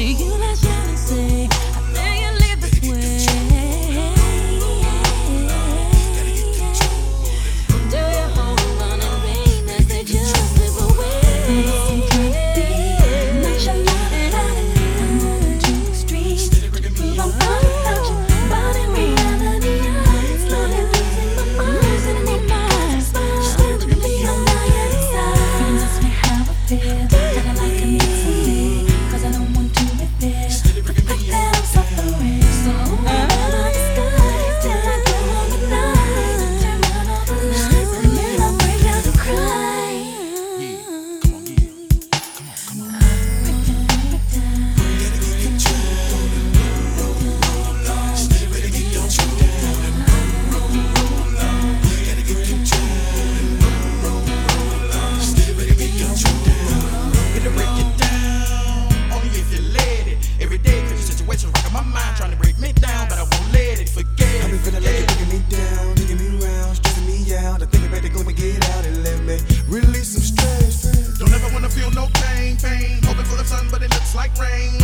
you like jealousy? I know you live this way. Do you hold on and rain as they just slip away? Nonchalant, I'm moving too extreme to prove I'm fine without you. But in reality, I'm slowly losing my mind. Losing my mind. Still believe I'm not yet inside. Feelings ask me how I feel. That I like and need some me, 'cause I don't want to reveal the fact that I'm suffering. So I'm not disguised till I go home at night. Turn out all the lights and then I break out and cry. It'll break it down, only if you let it. Every day, crazy situation rocking my mind, trying to break me down, but I won't let it. Forget I it. been feeling like you're taking me down, taking me round, stressing me out. I think I better go and get out and let me release some stress. Don't ever wanna feel no pain. Hoping for the sun, but it looks like rain.